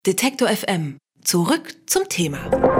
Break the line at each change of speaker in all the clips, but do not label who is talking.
Detektor FM. Zurück zum Thema.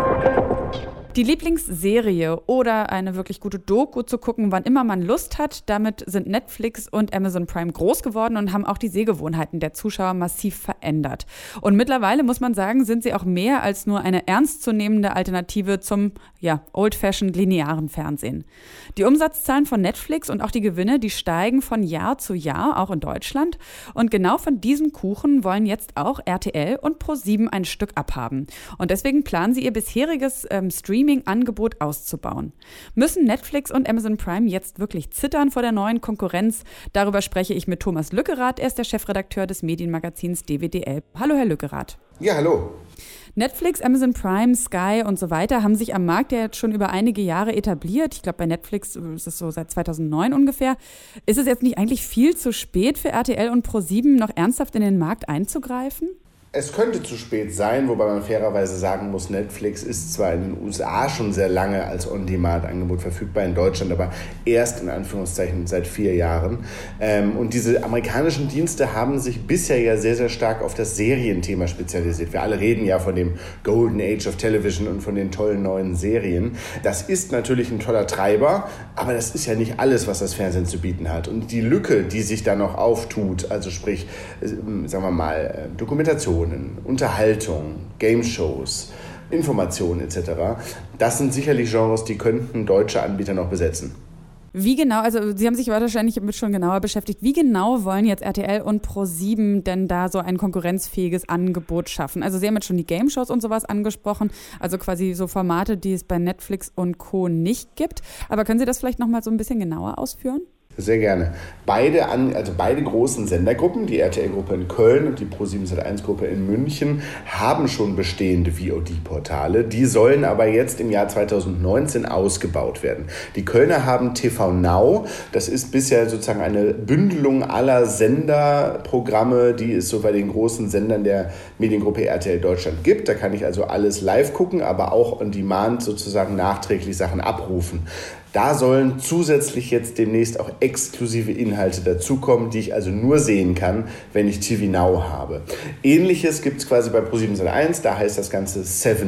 Die Lieblingsserie oder eine wirklich gute Doku zu gucken, wann immer man Lust hat. Damit sind Netflix und Amazon Prime groß geworden und haben auch die Sehgewohnheiten der Zuschauer massiv verändert. Und mittlerweile, muss man sagen, sind sie auch mehr als nur eine ernstzunehmende Alternative zum, old-fashioned linearen Fernsehen. Die Umsatzzahlen von Netflix und auch die Gewinne, die steigen von Jahr zu Jahr, auch in Deutschland. Und genau von diesem Kuchen wollen jetzt auch RTL und ProSieben ein Stück abhaben. Und deswegen planen sie ihr bisheriges Streaming-Angebot auszubauen. Müssen Netflix und Amazon Prime jetzt wirklich zittern vor der neuen Konkurrenz? Darüber spreche ich mit Thomas Lückerath. Er ist der Chefredakteur des Medienmagazins DWDL. Hallo, Herr Lückerath.
Ja, hallo.
Netflix, Amazon Prime, Sky und so weiter haben sich am Markt ja jetzt schon über einige Jahre etabliert. Ich glaube, bei Netflix ist es so seit 2009 ungefähr. Ist es jetzt nicht eigentlich viel zu spät für RTL und ProSieben, noch ernsthaft in den Markt einzugreifen?
Es könnte zu spät sein, wobei man fairerweise sagen muss, Netflix ist zwar in den USA schon sehr lange als On-Demand-Angebot verfügbar, in Deutschland aber erst in Anführungszeichen seit 4 Jahren. Und diese amerikanischen Dienste haben sich bisher ja sehr, sehr stark auf das Serienthema spezialisiert. Wir alle reden ja von dem Golden Age of Television und von den tollen neuen Serien. Das ist natürlich ein toller Treiber, aber das ist ja nicht alles, was das Fernsehen zu bieten hat. Und die Lücke, die sich da noch auftut, also sprich, sagen wir mal, Dokumentation, Unterhaltung, Game-Shows, Informationen etc. Das sind sicherlich Genres, die könnten deutsche Anbieter noch besetzen.
Wie genau, also Sie haben sich wahrscheinlich damit schon genauer beschäftigt, wie genau wollen jetzt RTL und ProSieben denn da so ein konkurrenzfähiges Angebot schaffen? Also Sie haben jetzt schon die Game-Shows und sowas angesprochen, also quasi so Formate, die es bei Netflix und Co. nicht gibt. Aber können Sie das vielleicht nochmal so ein bisschen genauer ausführen?
Sehr gerne. Beide großen Sendergruppen, die RTL-Gruppe in Köln und die ProSiebenSat.1-Gruppe in München, haben schon bestehende VOD-Portale. Die sollen aber jetzt im Jahr 2019 ausgebaut werden. Die Kölner haben TV Now. Das ist bisher sozusagen eine Bündelung aller Senderprogramme, die es so bei den großen Sendern der Mediengruppe RTL Deutschland gibt. Da kann ich also alles live gucken, aber auch on demand sozusagen nachträglich Sachen abrufen. Da sollen zusätzlich jetzt demnächst auch exklusive Inhalte dazukommen, die ich also nur sehen kann, wenn ich TV Now habe. Ähnliches gibt es quasi bei ProSiebenSat.1, da heißt das Ganze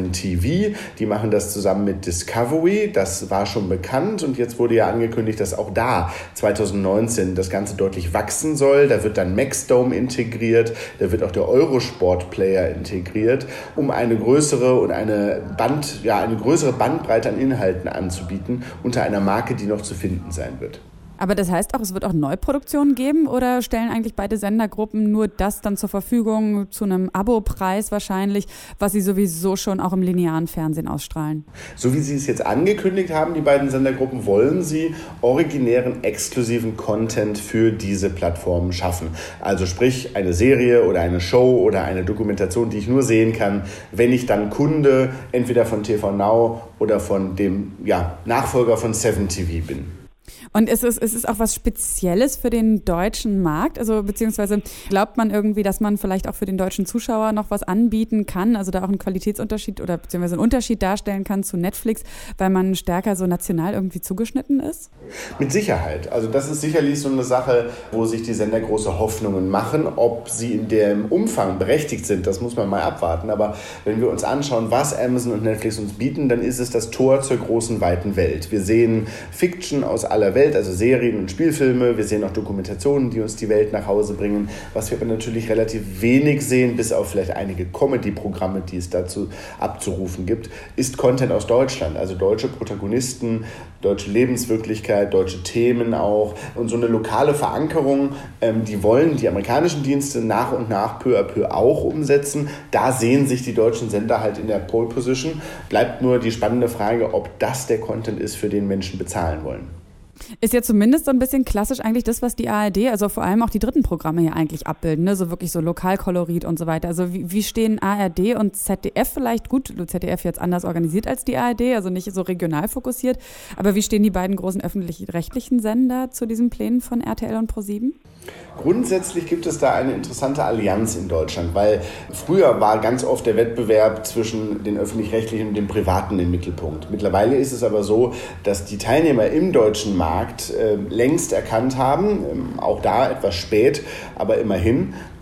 7TV. Die machen das zusammen mit Discovery, das war schon bekannt und jetzt wurde ja angekündigt, dass auch da 2019 das Ganze deutlich wachsen soll. Da wird dann Maxdome integriert, da wird auch der Eurosport-Player integriert, um eine größere Bandbreite an Inhalten anzubieten, unter einer Marke, die noch zu finden sein wird.
Aber das heißt auch, es wird auch Neuproduktionen geben oder stellen eigentlich beide Sendergruppen nur das dann zur Verfügung zu einem Abo-Preis wahrscheinlich, was sie sowieso schon auch im linearen Fernsehen ausstrahlen?
So wie sie es jetzt angekündigt haben, die beiden Sendergruppen, wollen sie originären, exklusiven Content für diese Plattformen schaffen. Also sprich eine Serie oder eine Show oder eine Dokumentation, die ich nur sehen kann, wenn ich dann Kunde entweder von TV Now oder von dem Nachfolger von 7TV bin.
Und ist es auch was Spezielles für den deutschen Markt? Also beziehungsweise glaubt man irgendwie, dass man vielleicht auch für den deutschen Zuschauer noch was anbieten kann, also da auch einen Qualitätsunterschied oder beziehungsweise einen Unterschied darstellen kann zu Netflix, weil man stärker so national irgendwie zugeschnitten ist?
Mit Sicherheit. Also das ist sicherlich so eine Sache, wo sich die Sender große Hoffnungen machen. Ob sie in dem Umfang berechtigt sind, das muss man mal abwarten. Aber wenn wir uns anschauen, was Amazon und Netflix uns bieten, dann ist es das Tor zur großen, weiten Welt. Wir sehen Fiction aus aller Welt, also Serien und Spielfilme. Wir sehen auch Dokumentationen, die uns die Welt nach Hause bringen. Was wir aber natürlich relativ wenig sehen, bis auf vielleicht einige Comedy-Programme, die es dazu abzurufen gibt, ist Content aus Deutschland. Also deutsche Protagonisten, deutsche Lebenswirklichkeit, deutsche Themen auch. Und so eine lokale Verankerung, die wollen die amerikanischen Dienste nach und nach peu à peu auch umsetzen. Da sehen sich die deutschen Sender halt in der Pole Position. Bleibt nur die spannende Frage, ob das der Content ist, für den Menschen bezahlen wollen.
Ist ja zumindest so ein bisschen klassisch eigentlich das, was die ARD, also vor allem auch die dritten Programme ja eigentlich abbilden, ne? So wirklich so Lokalkolorit und so weiter. Also wie stehen ARD und ZDF vielleicht, gut, ZDF jetzt anders organisiert als die ARD, also nicht so regional fokussiert, aber wie stehen die beiden großen öffentlich-rechtlichen Sender zu diesen Plänen von RTL und ProSieben?
Grundsätzlich gibt es da eine interessante Allianz in Deutschland, weil früher war ganz oft der Wettbewerb zwischen den öffentlich-rechtlichen und den privaten im Mittelpunkt. Mittlerweile ist es aber so, dass die Teilnehmer im deutschen Markt längst erkannt haben, auch da etwas spät, aber immerhin,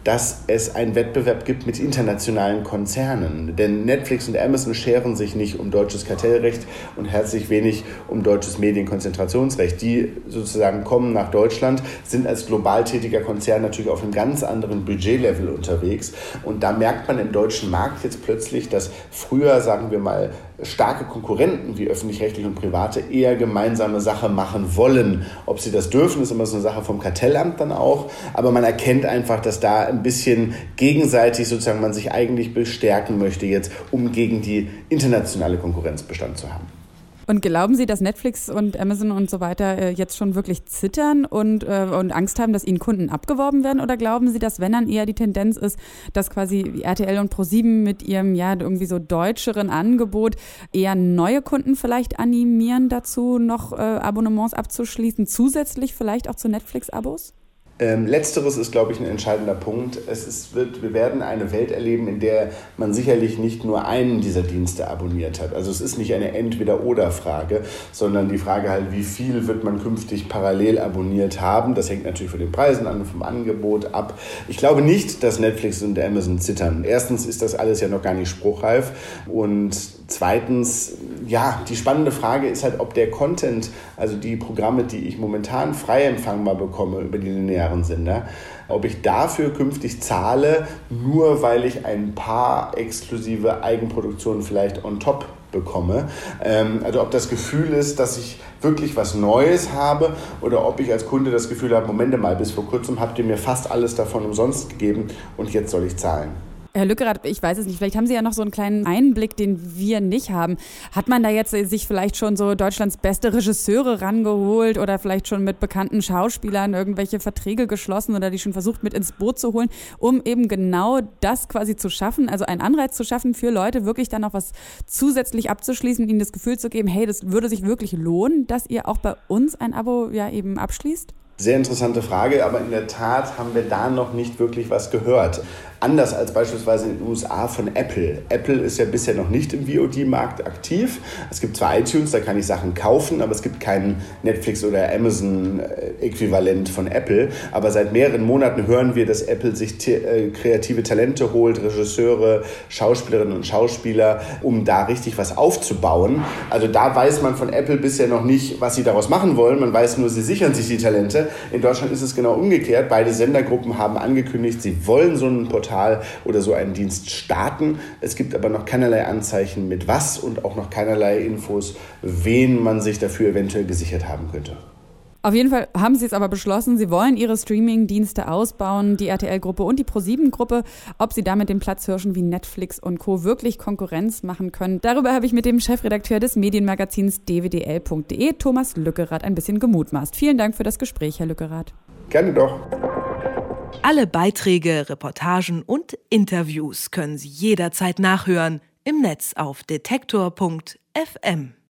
dass es einen Wettbewerb gibt mit internationalen Konzernen. Denn Netflix und Amazon scheren sich nicht um deutsches Kartellrecht und herzlich wenig um deutsches Medienkonzentrationsrecht. Die sozusagen kommen nach Deutschland, sind als global tätiger Konzern natürlich auf einem ganz anderen Budgetlevel unterwegs. Und da merkt man im deutschen Markt jetzt plötzlich, dass früher, sagen wir mal, starke Konkurrenten wie öffentlich-rechtliche und private eher gemeinsame Sache machen wollen. Ob sie das dürfen, ist immer so eine Sache vom Kartellamt dann auch. Aber man erkennt einfach, dass da ein bisschen gegenseitig sozusagen man sich eigentlich bestärken möchte jetzt, um gegen die internationale Konkurrenz Bestand zu haben.
Und glauben Sie, dass Netflix und Amazon und so weiter jetzt schon wirklich zittern und Angst haben, dass ihnen Kunden abgeworben werden? Oder glauben Sie, dass wenn dann eher die Tendenz ist, dass quasi RTL und ProSieben mit ihrem irgendwie so deutscheren Angebot eher neue Kunden vielleicht animieren dazu, noch Abonnements abzuschließen, zusätzlich vielleicht auch zu Netflix-Abos?
Letzteres ist, glaube ich, ein entscheidender Punkt. Wir werden eine Welt erleben, in der man sicherlich nicht nur einen dieser Dienste abonniert hat. Also es ist nicht eine Entweder-oder-Frage, sondern die Frage halt, wie viel wird man künftig parallel abonniert haben. Das hängt natürlich von den Preisen an und vom Angebot ab. Ich glaube nicht, dass Netflix und Amazon zittern. Erstens ist das alles ja noch gar nicht spruchreif und zweitens, ja, die spannende Frage ist halt, ob der Content, also die Programme, die ich momentan frei empfangbar bekomme über die linearen Sender, ob ich dafür künftig zahle, nur weil ich ein paar exklusive Eigenproduktionen vielleicht on top bekomme. Also ob das Gefühl ist, dass ich wirklich was Neues habe oder ob ich als Kunde das Gefühl habe, Moment mal, bis vor kurzem habt ihr mir fast alles davon umsonst gegeben und jetzt soll ich zahlen.
Herr Lückerath, ich weiß es nicht, vielleicht haben Sie ja noch so einen kleinen Einblick, den wir nicht haben. Hat man da jetzt sich vielleicht schon so Deutschlands beste Regisseure rangeholt oder vielleicht schon mit bekannten Schauspielern irgendwelche Verträge geschlossen oder die schon versucht mit ins Boot zu holen, um eben genau das quasi zu schaffen, also einen Anreiz zu schaffen für Leute, wirklich dann noch was zusätzlich abzuschließen, ihnen das Gefühl zu geben, hey, das würde sich wirklich lohnen, dass ihr auch bei uns ein Abo eben abschließt?
Sehr interessante Frage, aber in der Tat haben wir da noch nicht wirklich was gehört. Anders als beispielsweise in den USA von Apple. Apple ist ja bisher noch nicht im VOD-Markt aktiv. Es gibt zwar iTunes, da kann ich Sachen kaufen, aber es gibt kein Netflix- oder Amazon-Äquivalent von Apple. Aber seit mehreren Monaten hören wir, dass Apple sich kreative Talente holt, Regisseure, Schauspielerinnen und Schauspieler, um da richtig was aufzubauen. Also da weiß man von Apple bisher noch nicht, was sie daraus machen wollen. Man weiß nur, sie sichern sich die Talente. In Deutschland ist es genau umgekehrt. Beide Sendergruppen haben angekündigt, sie wollen so ein Portal oder so einen Dienst starten. Es gibt aber noch keinerlei Anzeichen mit was und auch noch keinerlei Infos, wen man sich dafür eventuell gesichert haben könnte.
Auf jeden Fall haben sie es aber beschlossen, sie wollen ihre Streaming-Dienste ausbauen, die RTL-Gruppe und die ProSieben-Gruppe. Ob sie damit den Platzhirschen wie Netflix und Co. wirklich Konkurrenz machen können, darüber habe ich mit dem Chefredakteur des Medienmagazins dwdl.de, Thomas Lückerath, ein bisschen gemutmaßt. Vielen Dank für das Gespräch, Herr Lückerath.
Gerne doch.
Alle Beiträge, Reportagen und Interviews können Sie jederzeit nachhören im Netz auf detektor.fm.